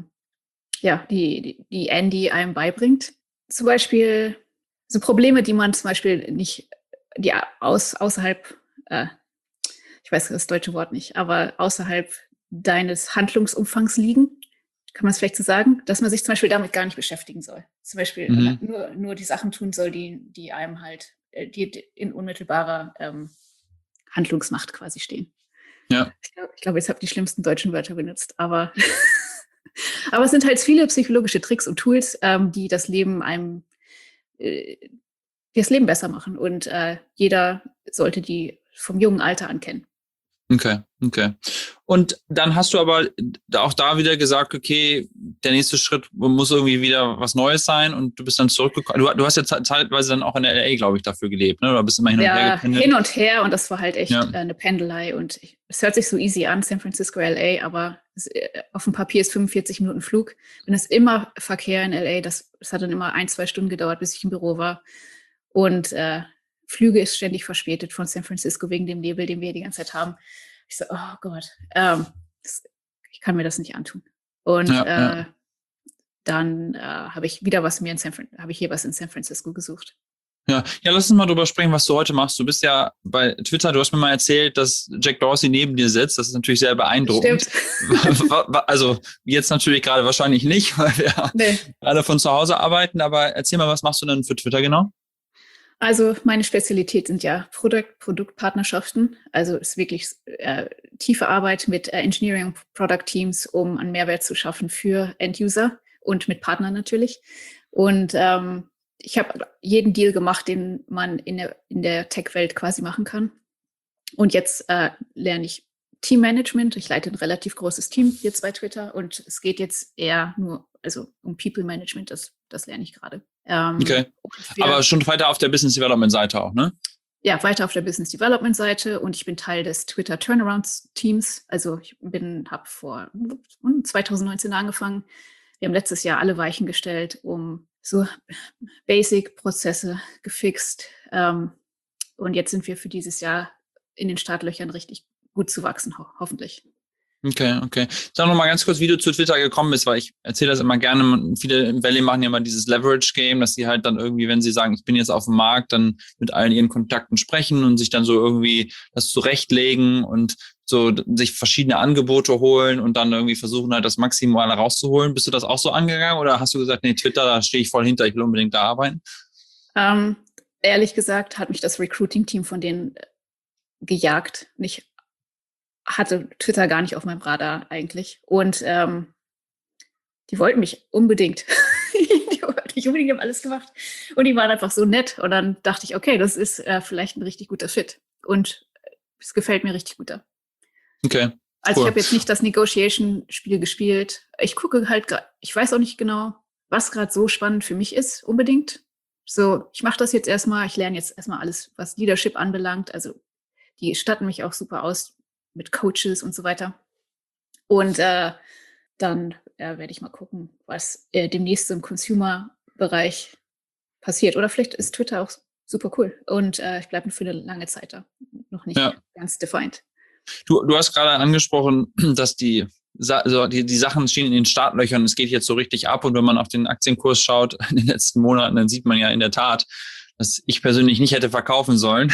die Andy einem beibringt. Zum Beispiel so Probleme, die man zum Beispiel nicht, die außerhalb, ich weiß das deutsche Wort nicht, aber außerhalb deines Handlungsumfangs liegen, kann man es vielleicht so sagen, dass man sich zum Beispiel damit gar nicht beschäftigen soll. Zum Beispiel nur die Sachen tun soll, die einem halt, die in unmittelbarer Handlungsmacht quasi stehen. Ja. Ich glaube, jetzt habe ich die schlimmsten deutschen Wörter benutzt, aber es sind halt viele psychologische Tricks und Tools, die das Leben einem das Leben besser machen. Und jeder sollte die vom jungen Alter an kennen. Okay. Und dann hast du aber auch da wieder gesagt, okay, der nächste Schritt muss irgendwie wieder was Neues sein und du bist dann zurückgekommen. Du hast ja zeitweise dann auch in der LA, glaube ich, dafür gelebt, ne? Oder bist immer hin und her gependelt? Hin und her, und das war halt echt eine Pendelei. Und es hört sich so easy an, San Francisco, LA, aber auf dem Papier ist 45 Minuten Flug. Und es ist immer Verkehr in LA. Das hat dann immer 1-2 Stunden gedauert, bis ich im Büro war. Und Flüge ist ständig verspätet von San Francisco wegen dem Nebel, den wir die ganze Zeit haben. Ich so, oh Gott, ich kann mir das nicht antun. Und dann habe ich hier was in San Francisco gesucht. Ja, lass uns mal drüber sprechen, was du heute machst. Du bist ja bei Twitter, du hast mir mal erzählt, dass Jack Dorsey neben dir sitzt. Das ist natürlich sehr beeindruckend. Stimmt. Also jetzt natürlich gerade wahrscheinlich nicht, weil wir gerade von zu Hause arbeiten. Aber erzähl mal, was machst du denn für Twitter genau? Also meine Spezialität sind ja Produktpartnerschaften. Also es ist wirklich tiefe Arbeit mit Engineering und Product Teams, um einen Mehrwert zu schaffen für End-User und mit Partnern natürlich. Und ich habe jeden Deal gemacht, den man in der Tech-Welt quasi machen kann. Und jetzt lerne ich Teammanagement. Ich leite ein relativ großes Team jetzt bei Twitter. Und es geht jetzt eher nur um People-Management. Das lerne ich gerade. Okay. Aber schon weiter auf der Business Development Seite auch, ne? Ja, weiter auf der Business Development Seite, und ich bin Teil des Twitter Turnaround Teams. Also ich habe vor 2019 angefangen. Wir haben letztes Jahr alle Weichen gestellt, um so Basic-Prozesse gefixt. Und jetzt sind wir für dieses Jahr in den Startlöchern richtig gut zu wachsen, hoffentlich. Okay. Sag noch mal ganz kurz, wie du zu Twitter gekommen bist, weil ich erzähle das immer gerne. Viele im Valley machen ja immer dieses Leverage-Game, dass sie halt dann irgendwie, wenn sie sagen, ich bin jetzt auf dem Markt, dann mit allen ihren Kontakten sprechen und sich dann so irgendwie das zurechtlegen und so sich verschiedene Angebote holen und dann irgendwie versuchen halt das Maximale rauszuholen. Bist du das auch so angegangen oder hast du gesagt, nee, Twitter, da stehe ich voll hinter, ich will unbedingt da arbeiten? Ehrlich gesagt hat mich das Recruiting-Team von denen gejagt. Hatte Twitter gar nicht auf meinem Radar eigentlich. Und die wollten mich unbedingt. Die haben alles gemacht. Und die waren einfach so nett. Und dann dachte ich, okay, das ist vielleicht ein richtig guter Fit. Und es gefällt mir richtig gut da. Okay. Also ich habe jetzt nicht das Negotiation-Spiel gespielt. Ich gucke halt gerade, ich weiß auch nicht genau, was gerade so spannend für mich ist, unbedingt. So, ich mache das jetzt erstmal. Ich lerne jetzt erstmal alles, was Leadership anbelangt. Also die statten mich auch super aus mit Coaches und so weiter. Und dann werde ich mal gucken, was demnächst im Consumer-Bereich passiert. Oder vielleicht ist Twitter auch super cool. Und ich bleibe für eine lange Zeit da. Noch nicht ganz defined. Du hast gerade angesprochen, dass die Sachen stehen in den Startlöchern. Es geht jetzt so richtig ab. Und wenn man auf den Aktienkurs schaut in den letzten Monaten, dann sieht man ja in der Tat, dass ich persönlich nicht hätte verkaufen sollen.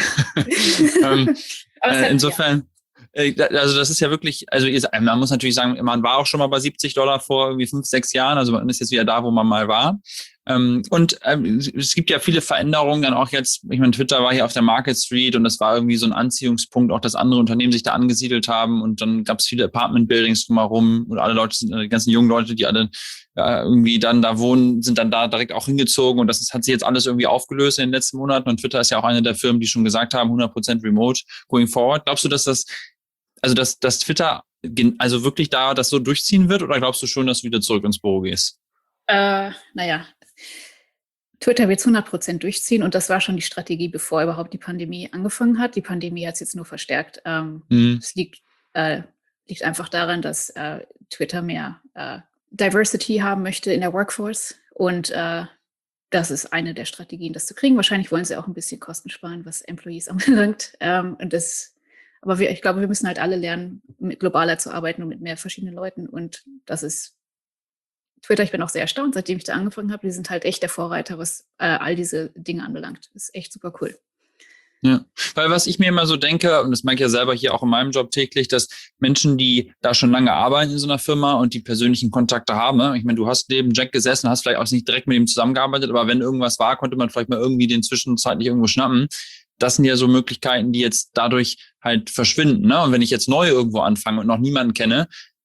Insofern... Also das ist ja wirklich, man muss natürlich sagen, man war auch schon mal bei $70 vor irgendwie 5-6 Jahren, also man ist jetzt wieder da, wo man mal war. Und es gibt ja viele Veränderungen dann auch jetzt, ich meine, Twitter war hier auf der Market Street und das war irgendwie so ein Anziehungspunkt, auch dass andere Unternehmen sich da angesiedelt haben und dann gab es viele Apartment-Buildings drumherum und alle Leute, die ganzen jungen Leute, die alle irgendwie dann da wohnen, sind dann da direkt auch hingezogen und das hat sich jetzt alles irgendwie aufgelöst in den letzten Monaten und Twitter ist ja auch eine der Firmen, die schon gesagt haben, 100% remote going forward. Glaubst du, dass dass Twitter also wirklich da das so durchziehen wird oder glaubst du schon, dass du wieder zurück ins Büro gehst? Naja, Twitter wird es 100% durchziehen und das war schon die Strategie, bevor überhaupt die Pandemie angefangen hat. Die Pandemie hat es jetzt nur verstärkt. Es liegt einfach daran, dass Twitter mehr Diversity haben möchte in der Workforce und das ist eine der Strategien, das zu kriegen. Wahrscheinlich wollen sie auch ein bisschen Kosten sparen, was Employees anbelangt. Aber ich glaube, wir müssen halt alle lernen, mit globaler zu arbeiten und mit mehr verschiedenen Leuten. Und das ist Twitter. Ich bin auch sehr erstaunt, seitdem ich da angefangen habe. Die sind halt echt der Vorreiter, was all diese Dinge anbelangt. Das ist echt super cool. Ja, weil was ich mir immer so denke, und das merke ich ja selber hier auch in meinem Job täglich, dass Menschen, die da schon lange arbeiten in so einer Firma und die persönlichen Kontakte haben, ich meine, du hast neben Jack gesessen, hast vielleicht auch nicht direkt mit ihm zusammengearbeitet, aber wenn irgendwas war, konnte man vielleicht mal irgendwie den zwischenzeitlich irgendwo schnappen. Das sind ja so Möglichkeiten, die jetzt dadurch halt verschwinden. Ne? Und wenn ich jetzt neu irgendwo anfange und noch niemanden kenne,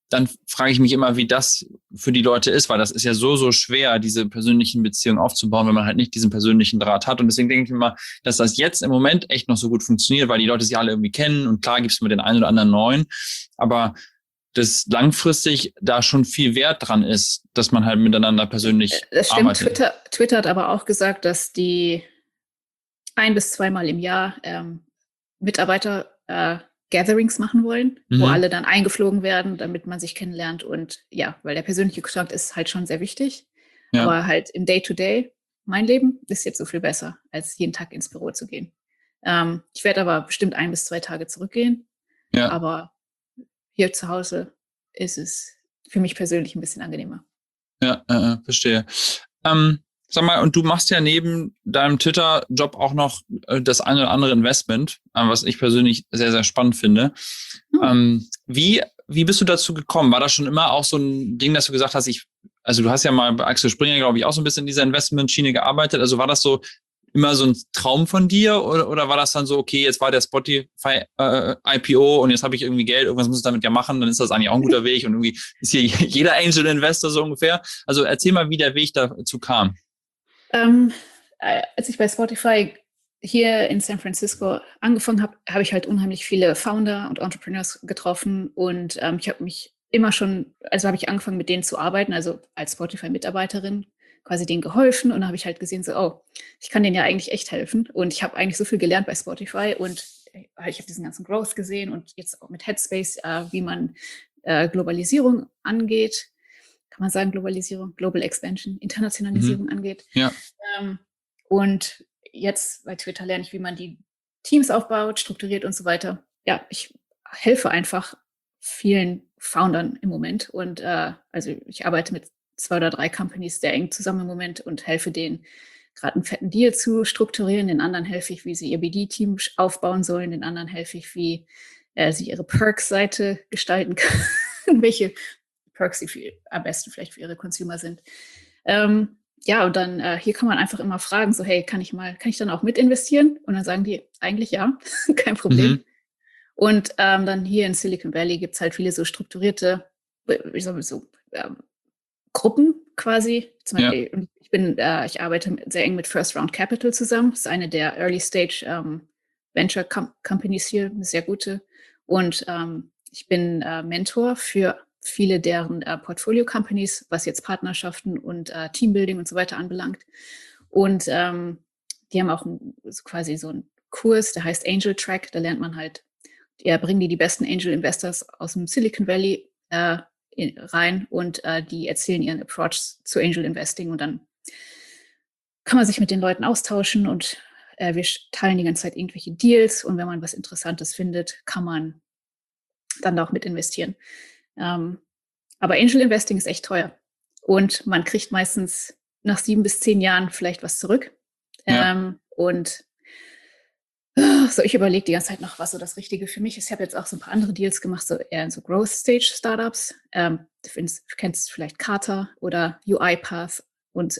dann frage ich mich immer, wie das für die Leute ist, weil das ist ja so schwer, diese persönlichen Beziehungen aufzubauen, wenn man halt nicht diesen persönlichen Draht hat. Und deswegen denke ich immer, dass das jetzt im Moment echt noch so gut funktioniert, weil die Leute sich alle irgendwie kennen und klar gibt es mit den einen oder anderen neuen, aber dass langfristig da schon viel Wert dran ist, dass man halt miteinander persönlich Das stimmt. arbeitet. Twitter hat aber auch gesagt, dass die 1- bis 2-mal im Jahr Mitarbeiter Gatherings machen wollen, wo alle dann eingeflogen werden, damit man sich kennenlernt. Und ja, weil der persönliche Kontakt ist halt schon sehr wichtig. Ja. Aber halt im Day-to-Day, mein Leben ist jetzt so viel besser, als jeden Tag ins Büro zu gehen. Ich werde aber bestimmt 1 bis 2 Tage zurückgehen. Ja. Aber hier zu Hause ist es für mich persönlich ein bisschen angenehmer. Ja, verstehe. Sag mal, und du machst ja neben deinem Twitter-Job auch noch das eine oder andere Investment, was ich persönlich sehr, sehr spannend finde. Wie bist du dazu gekommen? War das schon immer auch so ein Ding, dass du gesagt hast, also du hast ja mal bei Axel Springer, glaube ich, auch so ein bisschen in dieser Investmentschiene gearbeitet. Also war das so immer so ein Traum von dir oder war das dann so, okay, jetzt war der Spotify IPO und jetzt habe ich irgendwie Geld, irgendwas muss ich damit ja machen, dann ist das eigentlich auch ein guter Weg und irgendwie ist hier jeder Angel Investor so ungefähr. Also erzähl mal, wie der Weg dazu kam. Als ich bei Spotify hier in San Francisco angefangen habe, habe ich halt unheimlich viele Founder und Entrepreneurs getroffen und ich habe mich immer schon, also habe ich angefangen mit denen zu arbeiten, also als Spotify-Mitarbeiterin, quasi denen geholfen und dann habe ich halt gesehen, so, oh, ich kann denen ja eigentlich echt helfen und ich habe eigentlich so viel gelernt bei Spotify und ich habe diesen ganzen Growth gesehen und jetzt auch mit Headspace, wie man Globalisierung angeht. Kann man sagen, Globalisierung, Global Expansion, Internationalisierung angeht. Ja. Und jetzt bei Twitter lerne ich, wie man die Teams aufbaut, strukturiert und so weiter. Ja, ich helfe einfach vielen Foundern im Moment. Und also ich arbeite mit 2 oder 3 Companies sehr eng zusammen im Moment und helfe denen, gerade einen fetten Deal zu strukturieren. Den anderen helfe ich, wie sie ihr BD-Team aufbauen sollen. Den anderen helfe ich, wie sie ihre Perks-Seite gestalten können, welche Perks sie am besten vielleicht für ihre Consumer sind. Ja, und dann hier kann man einfach immer fragen, so, hey, kann ich dann auch mit investieren? Und dann sagen die eigentlich ja, kein Problem. Und dann hier in Silicon Valley gibt es halt viele so strukturierte, Gruppen quasi. Zum Beispiel, ich arbeite sehr eng mit First Round Capital zusammen. Das ist eine der Early Stage Venture Companies hier, eine sehr gute. Und ich bin Mentor für viele deren Portfolio-Companies, was jetzt Partnerschaften und Teambuilding und so weiter anbelangt. Und die haben auch quasi so einen Kurs, der heißt Angel Track. Da lernt man halt, bringen die besten Angel Investors aus dem Silicon Valley rein und die erzählen ihren Approach zu Angel Investing und dann kann man sich mit den Leuten austauschen und wir teilen die ganze Zeit irgendwelche Deals und wenn man was Interessantes findet, kann man dann da auch mit investieren. Aber Angel Investing ist echt teuer und man kriegt meistens nach 7 bis 10 Jahren vielleicht was zurück. Und so, ich überlege die ganze Zeit noch, was so das Richtige für mich ist. Ich habe jetzt auch so ein paar andere Deals gemacht, so eher in so Growth Stage Startups. Du kennst vielleicht Carta oder UiPath und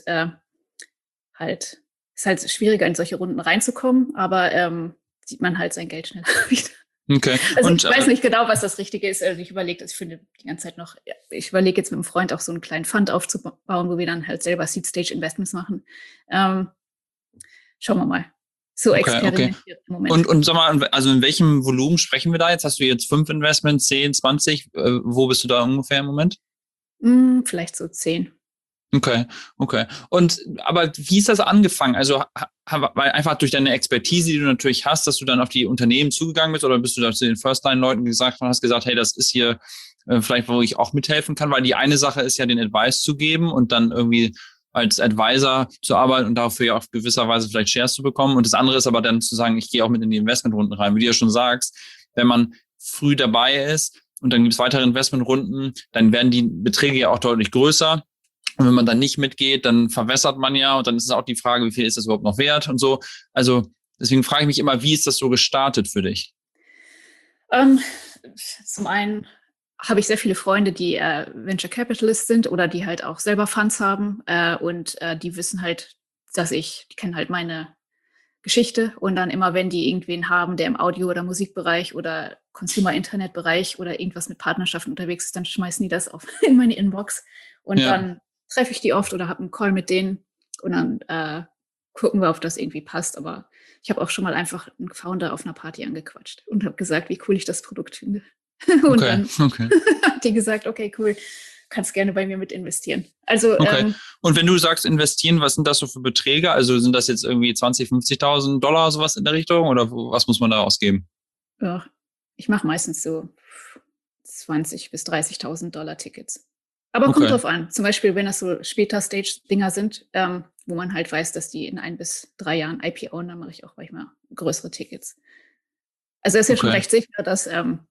halt ist halt schwieriger in solche Runden reinzukommen, aber sieht man halt sein Geld schneller wieder. Okay. Also ich weiß nicht genau, was das Richtige ist. Also ich überlege die ganze Zeit noch, ich überlege jetzt mit einem Freund auch so einen kleinen Fund aufzubauen, wo wir dann halt selber Seed-Stage-Investments machen. Schauen wir mal. So experimentiert im Moment. Und sag mal, also in welchem Volumen sprechen wir da jetzt? Hast du jetzt 5 Investments, 10, 20? Wo bist du da ungefähr im Moment? Vielleicht so 10. Okay. Und aber wie ist das angefangen? Also weil einfach durch deine Expertise, die du natürlich hast, dass du dann auf die Unternehmen zugegangen bist oder bist du da zu den First-Line-Leuten gesagt und hast gesagt, hey, das ist hier vielleicht, wo ich auch mithelfen kann, weil die eine Sache ist ja, den Advice zu geben und dann irgendwie als Advisor zu arbeiten und dafür ja auf gewisser Weise vielleicht Shares zu bekommen. Und das andere ist aber dann zu sagen, ich gehe auch mit in die Investmentrunden rein. Wie du ja schon sagst, wenn man früh dabei ist und dann gibt es weitere Investmentrunden, dann werden die Beträge ja auch deutlich größer. Und wenn man dann nicht mitgeht, dann verwässert man ja und dann ist es auch die Frage, wie viel ist das überhaupt noch wert und so. Also deswegen frage ich mich immer, wie ist das so gestartet für dich? Zum einen habe ich sehr viele Freunde, die Venture Capitalists sind oder die halt auch selber Funds haben und die wissen halt, die kennen halt meine Geschichte und dann immer, wenn die irgendwen haben, der im Audio- oder Musikbereich oder Consumer-Internet-Bereich oder irgendwas mit Partnerschaften unterwegs ist, dann schmeißen die das in meine Inbox. Und dann treffe ich die oft oder habe einen Call mit denen und dann gucken wir, ob das irgendwie passt. Aber ich habe auch schon mal einfach einen Founder auf einer Party angequatscht und habe gesagt, wie cool ich das Produkt finde. Und dann hat die gesagt, okay, cool, kannst gerne bei mir mit investieren. Also, Und wenn du sagst investieren, was sind das so für Beträge? Also sind das jetzt irgendwie 20.000, 50.000 Dollar, sowas in der Richtung? Oder was muss man da ausgeben? Ja, ich mache meistens so 20.000 bis 30.000 Dollar Tickets. Aber kommt drauf an. Zum Beispiel, wenn das so später Stage-Dinger sind, wo man halt weiß, dass die in 1 bis 3 Jahren IPO, dann mache ich auch manchmal größere Tickets. Also es ist ja schon recht sicher, dass man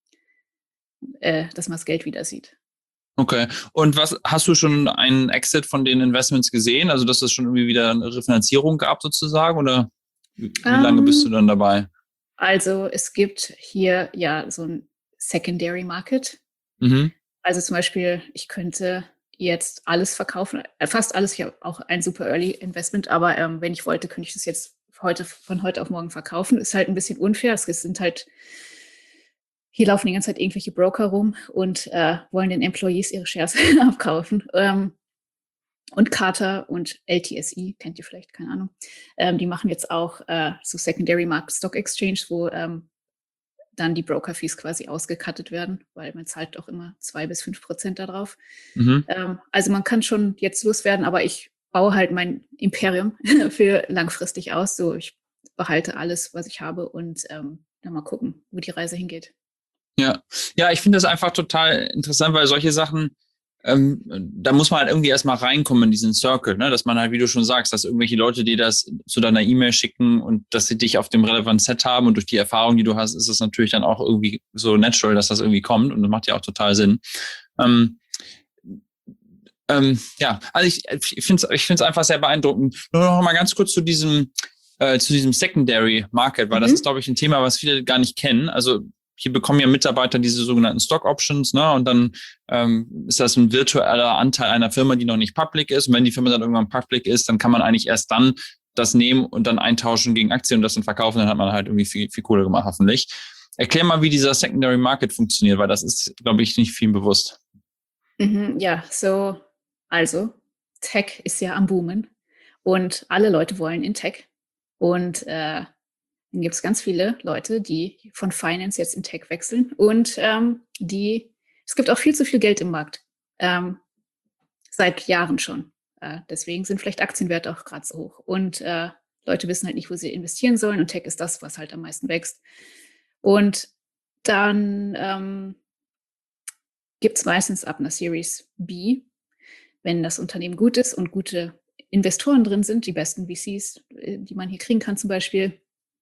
das Geld wieder sieht. Okay. Und hast du schon einen Exit von den Investments gesehen? Also, dass es schon irgendwie wieder eine Refinanzierung gab sozusagen? Oder wie lange bist du dann dabei? Also es gibt hier ja so ein Secondary Market. Also zum Beispiel, ich könnte jetzt alles verkaufen, fast alles. Ich habe auch ein super Early Investment, aber wenn ich wollte, könnte ich das jetzt von heute auf morgen verkaufen. Ist halt ein bisschen unfair. Es sind halt, hier laufen die ganze Zeit irgendwelche Broker rum und wollen den Employees ihre Shares abkaufen. Und Carter und LTSE, kennt ihr vielleicht, keine Ahnung. Die machen jetzt auch so Secondary Market Stock Exchange, wo dann die Broker-Fees quasi ausgekattet werden, weil man zahlt auch immer 2-5% da drauf. Also man kann schon jetzt loswerden, aber ich baue halt mein Imperium für langfristig aus. So, ich behalte alles, was ich habe und dann mal gucken, wo die Reise hingeht. Ja, ich finde das einfach total interessant, weil solche Sachen, da muss man halt irgendwie erstmal reinkommen in diesen Circle, ne? Dass man halt, wie du schon sagst, dass irgendwelche Leute dir das zu deiner E-Mail schicken und dass sie dich auf dem relevanten Set haben und durch die Erfahrung, die du hast, ist es natürlich dann auch irgendwie so natural, dass das irgendwie kommt und das macht ja auch total Sinn. Also ich finde es einfach sehr beeindruckend. Nur noch mal ganz kurz zu diesem Secondary Market, weil das ist, glaube ich, ein Thema, was viele gar nicht kennen. Also hier bekommen ja Mitarbeiter diese sogenannten Stock Options, ne? Und dann ist das ein virtueller Anteil einer Firma, die noch nicht public ist. Und wenn die Firma dann irgendwann public ist, dann kann man eigentlich erst dann das nehmen und dann eintauschen gegen Aktien und das dann verkaufen. Dann hat man halt irgendwie viel Kohle gemacht, hoffentlich. Erklär mal, wie dieser Secondary Market funktioniert, weil das ist, glaube ich, nicht vielen bewusst. Ja, also Tech ist ja am Boomen und alle Leute wollen in Tech. Und dann gibt es ganz viele Leute, die von Finance jetzt in Tech wechseln und es gibt auch viel zu viel Geld im Markt, seit Jahren schon. Deswegen sind vielleicht Aktienwerte auch gerade so hoch. Und Leute wissen halt nicht, wo sie investieren sollen und Tech ist das, was halt am meisten wächst. Und dann gibt es meistens ab einer Series B, wenn das Unternehmen gut ist und gute Investoren drin sind, die besten VCs, die man hier kriegen kann zum Beispiel,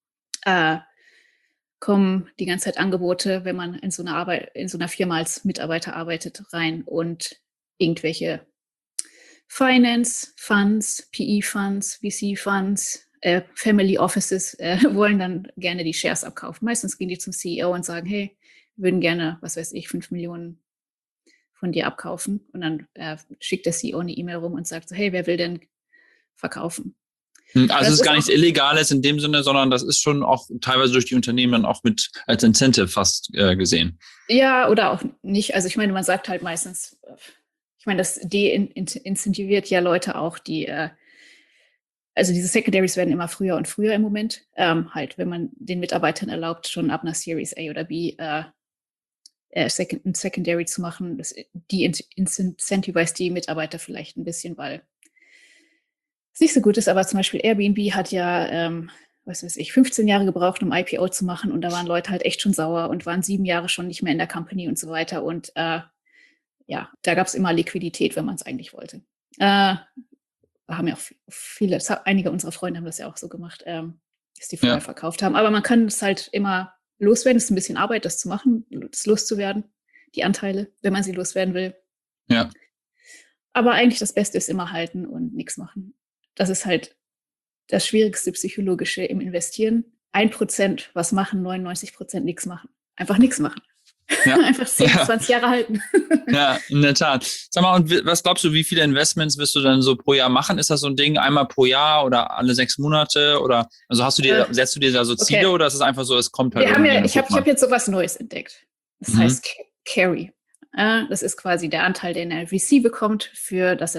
kommen die ganze Zeit Angebote, wenn man in so einer Firma als Mitarbeiter arbeitet, rein und irgendwelche Finance Funds, PE Funds, VC Funds, Family Offices wollen dann gerne die Shares abkaufen. Meistens gehen die zum CEO und sagen, hey, wir würden gerne, 5 Millionen von dir abkaufen. Und dann schickt der CEO eine E-Mail rum und sagt so, hey, wer will denn verkaufen? Also es ist gar nichts Illegales in dem Sinne, sondern das ist schon auch teilweise durch die Unternehmen dann auch mit als Incentive fast gesehen. Ja, oder auch nicht. Also ich meine, man sagt halt meistens, ich meine, das incentiviert ja Leute auch, die, also diese Secondaries werden immer früher und früher im Moment. Halt, wenn man den Mitarbeitern erlaubt, schon ab einer Series A oder B ein Secondary zu machen, die incentiviert die Mitarbeiter vielleicht ein bisschen, weil es nicht so gut ist, aber zum Beispiel Airbnb hat ja, 15 Jahre gebraucht, um IPO zu machen und da waren Leute halt echt schon sauer und waren 7 Jahre schon nicht mehr in der Company und so weiter und ja, da gab es immer Liquidität, wenn man es eigentlich wollte. Haben ja auch viele, einige unserer Freunde haben das ja auch so gemacht, dass die vorher verkauft haben, aber man kann es halt immer loswerden, es ist ein bisschen Arbeit, das zu machen, das loszuwerden, die Anteile, wenn man sie loswerden will. Ja. Aber eigentlich das Beste ist immer halten und nichts machen. Das ist halt das Schwierigste Psychologische im Investieren. 1% was machen, 99% nichts machen. Einfach nichts machen. Ja. Einfach 10, 20 Jahre halten. Ja, in der Tat. Sag mal, und was glaubst du, wie viele Investments wirst du dann so pro Jahr machen? Ist das so ein Ding einmal pro Jahr oder alle 6 Monate? Oder also setzt du dir da so Ziele oder ist es einfach so, es kommt halt irgendwie? Ich hab jetzt sowas Neues entdeckt. Das heißt Carry. Das ist quasi der Anteil, den er VC bekommt, dass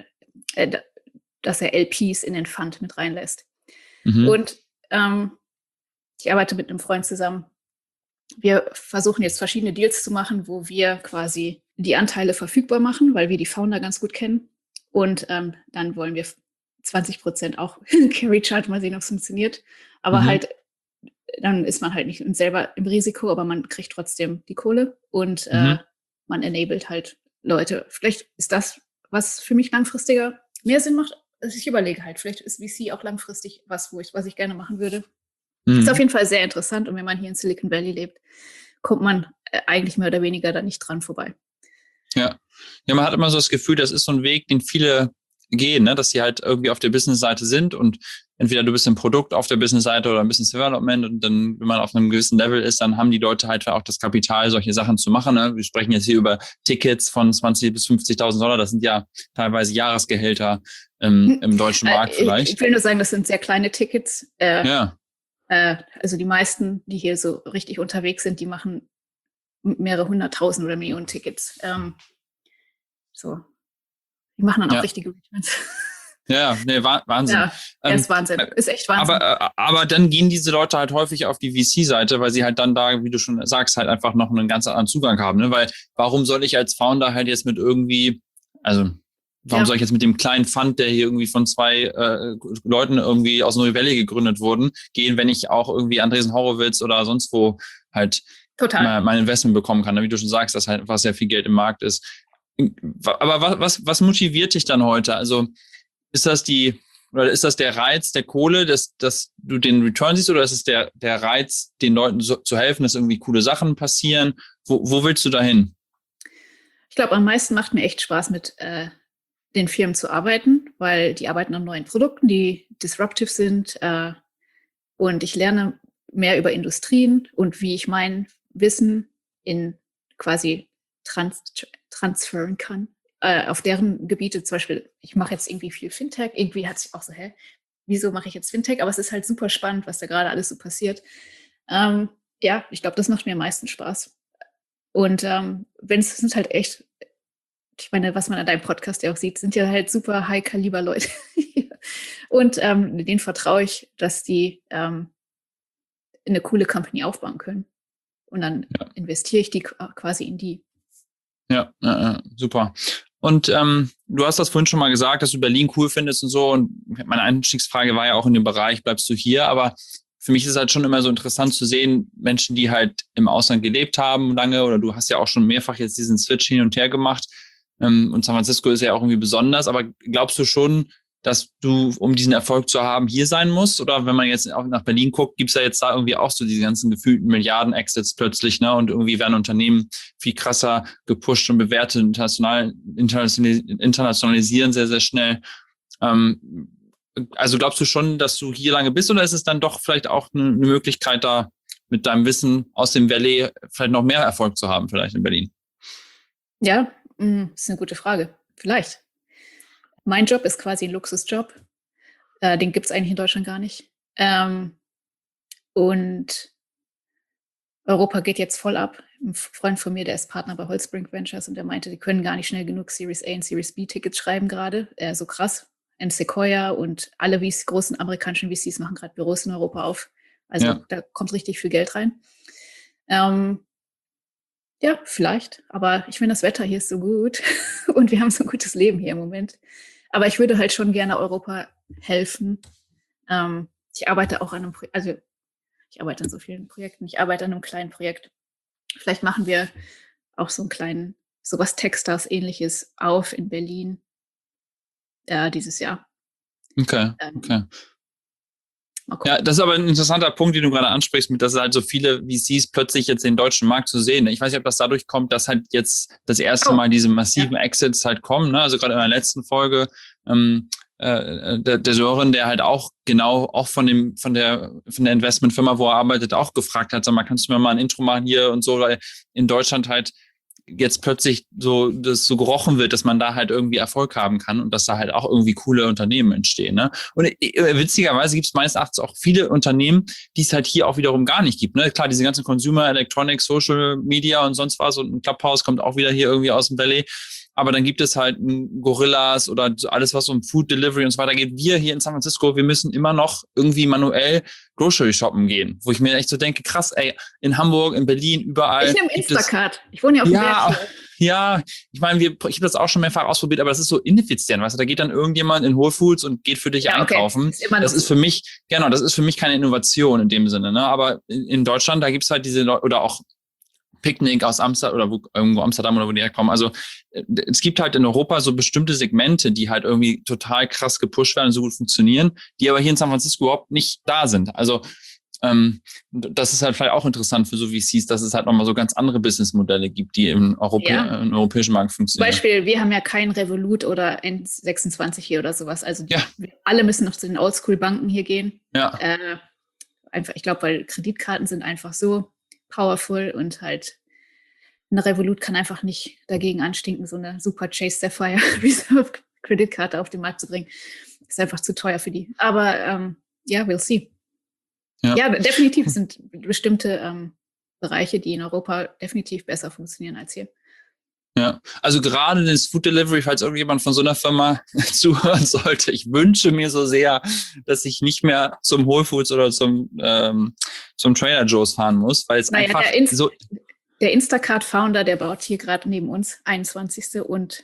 er LPs in den Fund mit reinlässt. Und ich arbeite mit einem Freund zusammen. Wir versuchen jetzt verschiedene Deals zu machen, wo wir quasi die Anteile verfügbar machen, weil wir die Founder ganz gut kennen. Und dann wollen wir 20% auch Carry Charge, mal sehen, ob es funktioniert. Aber halt, dann ist man halt nicht selber im Risiko, aber man kriegt trotzdem die Kohle und man enabled halt Leute. Vielleicht ist das, was für mich langfristiger mehr Sinn macht. Also ich überlege halt, vielleicht ist VC auch langfristig was ich gerne machen würde. Ist auf jeden Fall sehr interessant und wenn man hier in Silicon Valley lebt, kommt man eigentlich mehr oder weniger da nicht dran vorbei. Ja, man hat immer so das Gefühl, das ist so ein Weg, den viele gehen, ne? Dass sie halt irgendwie auf der Business-Seite sind und entweder du bist im Produkt auf der Business-Seite oder im Business Development und dann, wenn man auf einem gewissen Level ist, dann haben die Leute halt auch das Kapital, solche Sachen zu machen. Ne? Wir sprechen jetzt hier über Tickets von 20.000 bis 50.000 $, das sind ja teilweise Jahresgehälter im deutschen Markt vielleicht. Ich will nur sagen, das sind sehr kleine Tickets. Also die meisten, die hier so richtig unterwegs sind, die machen mehrere 100.000 oder Millionen Tickets. Die machen dann auch richtige Returns. Ja, nee, Wahnsinn. Ja, ist Wahnsinn. Ist echt Wahnsinn. Aber dann gehen diese Leute halt häufig auf die VC-Seite, weil sie halt dann da, wie du schon sagst, halt einfach noch einen ganz anderen Zugang haben. Ne? Weil warum soll ich als Founder halt jetzt mit irgendwie, warum soll ich jetzt mit dem kleinen Fund, der hier irgendwie von 2 Leuten irgendwie aus New Valley gegründet wurden, gehen, wenn ich auch irgendwie Andreessen Horowitz oder sonst wo halt mein Investment bekommen kann. Ne? Wie du schon sagst, dass halt einfach sehr viel Geld im Markt ist. Aber was motiviert dich dann heute? Also ist das der Reiz der Kohle, dass du den Return siehst, oder ist es der Reiz, den Leuten zu helfen, dass irgendwie coole Sachen passieren? Wo willst du dahin? Ich glaube, am meisten macht mir echt Spaß, mit den Firmen zu arbeiten, weil die arbeiten an neuen Produkten, die disruptive sind. Und ich lerne mehr über Industrien und wie ich mein Wissen in quasi transferieren kann. Auf deren Gebiete, zum Beispiel, ich mache jetzt irgendwie viel Fintech, irgendwie hat sich auch so, wieso mache ich jetzt Fintech? Aber es ist halt super spannend, was da gerade alles so passiert. Ich glaube, das macht mir am meisten Spaß. Und es sind halt echt, ich meine, was man an deinem Podcast ja auch sieht, sind ja halt super High-Kaliber-Leute. Und denen vertraue ich, dass die eine coole Company aufbauen können. Und dann investiere ich die quasi in die. Ja, super. Und du hast das vorhin schon mal gesagt, dass du Berlin cool findest und so. Und meine Einstiegsfrage war ja auch in dem Bereich, bleibst du hier? Aber für mich ist es halt schon immer so interessant zu sehen, Menschen, die halt im Ausland gelebt haben lange, oder du hast ja auch schon mehrfach jetzt diesen Switch hin und her gemacht. Und San Francisco ist ja auch irgendwie besonders. Aber glaubst du schon, dass du, um diesen Erfolg zu haben, hier sein musst? Oder wenn man jetzt auch nach Berlin guckt, gibt's ja jetzt da irgendwie auch so diese ganzen gefühlten Milliarden-Exits plötzlich, ne? Und irgendwie werden Unternehmen viel krasser gepusht und bewertet, internationalisieren sehr, sehr schnell. Also glaubst du schon, dass du hier lange bist, oder ist es dann doch vielleicht auch eine Möglichkeit, da mit deinem Wissen aus dem Valley vielleicht noch mehr Erfolg zu haben, vielleicht in Berlin? Ja, das ist eine gute Frage. Vielleicht. Mein Job ist quasi ein Luxusjob. Den gibt es eigentlich in Deutschland gar nicht. Und Europa geht jetzt voll ab. Ein Freund von mir, der ist Partner bei Holzbrink Ventures, und der meinte, die können gar nicht schnell genug Series A und Series B Tickets schreiben gerade. So krass. Und Sequoia und alle großen amerikanischen VCs machen gerade Büros in Europa auf. Also da kommt richtig viel Geld rein. Ja, vielleicht. Aber ich finde, das Wetter hier ist so gut und wir haben so ein gutes Leben hier im Moment. Aber ich würde halt schon gerne Europa helfen. Ich arbeite auch an einem Projekt, also ich arbeite an so vielen Projekten. Ich arbeite an einem kleinen Projekt. Vielleicht machen wir auch so was Techstars-ähnliches auf in Berlin dieses Jahr. Okay. Ja, das ist aber ein interessanter Punkt, den du gerade ansprichst, mit dass halt so viele VCs plötzlich jetzt den deutschen Markt zu sehen. Ich weiß nicht, ob das dadurch kommt, dass halt jetzt das erste Mal diese massiven Exits halt kommen. Ne? Also gerade in der letzten Folge der Sören, der halt auch genau auch von der Investmentfirma, wo er arbeitet, auch gefragt hat, sag mal, kannst du mir mal ein Intro machen hier und so, weil in Deutschland halt jetzt plötzlich so das so gerochen wird, dass man da halt irgendwie Erfolg haben kann und dass da halt auch irgendwie coole Unternehmen entstehen. Ne? Und witzigerweise gibt es meines Erachtens auch viele Unternehmen, die es halt hier auch wiederum gar nicht gibt. Ne? Klar, diese ganzen Consumer, Electronics, Social Media und sonst was und ein Clubhouse kommt auch wieder hier irgendwie aus dem Valley. Aber dann gibt es halt Gorillas oder alles, was um Food Delivery und so weiter geht. Wir hier in San Francisco, wir müssen immer noch irgendwie manuell Grocery shoppen gehen, wo ich mir echt so denke, krass, ey, in Hamburg, in Berlin, überall. Ich nehme Instacart. Ich wohne ja auf dem Berg. Ja, ich meine, ich habe das auch schon mehrfach ausprobiert, aber das ist so ineffizient, weißt du, da geht dann irgendjemand in Whole Foods und geht für dich einkaufen. Das ist für mich keine Innovation in dem Sinne, ne? Aber in Deutschland, da gibt's halt diese Leute, oder auch Picknick aus Amsterdam oder irgendwo Amsterdam oder wo die herkommen. Also es gibt halt in Europa so bestimmte Segmente, die halt irgendwie total krass gepusht werden und so gut funktionieren, die aber hier in San Francisco überhaupt nicht da sind. Also das ist halt vielleicht auch interessant für so VCs, dass es halt nochmal so ganz andere Businessmodelle gibt, die im europäischen Markt funktionieren. Zum Beispiel, wir haben ja kein Revolut oder N26 hier oder sowas. Also wir alle müssen noch zu den Oldschool-Banken hier gehen. Ja. Einfach, ich glaube, weil Kreditkarten sind einfach so powerful und halt eine Revolut kann einfach nicht dagegen anstinken, so eine super Chase Sapphire Reserve Kreditkarte auf den Markt zu bringen. Ist einfach zu teuer für die. Aber we'll see. Ja, definitiv sind bestimmte Bereiche, die in Europa definitiv besser funktionieren als hier. Ja, also gerade das Food Delivery, falls irgendjemand von so einer Firma zuhören sollte, ich wünsche mir so sehr, dass ich nicht mehr zum Whole Foods oder zum Trader Joe's fahren muss, weil es einfach so... Der Instacart-Founder, der baut hier gerade neben uns 21. und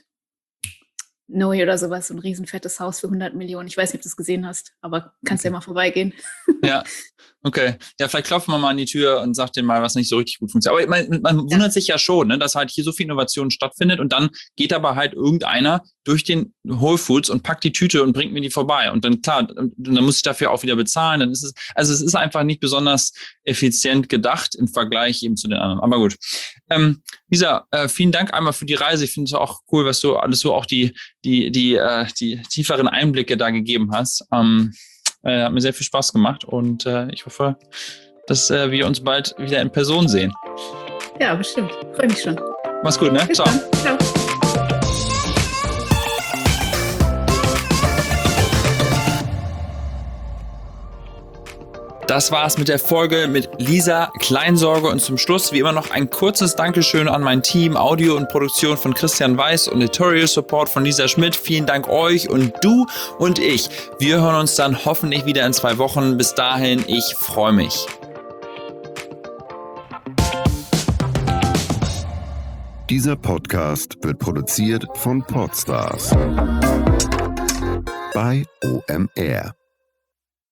Noe oder sowas, so ein riesenfettes Haus für 100 Millionen. Ich weiß nicht, ob du es gesehen hast, aber kannst ja mal vorbeigehen. Ja, okay. Ja, vielleicht klopfen wir mal an die Tür und sagt denen mal, was nicht so richtig gut funktioniert. Aber man wundert sich ja schon, ne, dass halt hier so viel Innovation stattfindet und dann geht aber halt irgendeiner durch den Whole Foods und packt die Tüte und bringt mir die vorbei. Und dann, klar, dann muss ich dafür auch wieder bezahlen. Dann ist es ist einfach nicht besonders effizient gedacht im Vergleich eben zu den anderen. Aber gut. Lisa, vielen Dank einmal für die Reise. Ich finde es auch cool, was du alles so auch die tieferen Einblicke da gegeben hast. Hat mir sehr viel Spaß gemacht und ich hoffe, dass wir uns bald wieder in Person sehen. Ja, bestimmt. Freue mich schon. Mach's gut, ne? Bis dann. Ciao. Das war's mit der Folge mit Lisa Kleinsorge und zum Schluss wie immer noch ein kurzes Dankeschön an mein Team, Audio und Produktion von Christian Weiß und Editorial Support von Lisa Schmidt. Vielen Dank euch und du und ich. Wir hören uns dann hoffentlich wieder in 2 Wochen. Bis dahin, ich freue mich. Dieser Podcast wird produziert von Podstars bei OMR.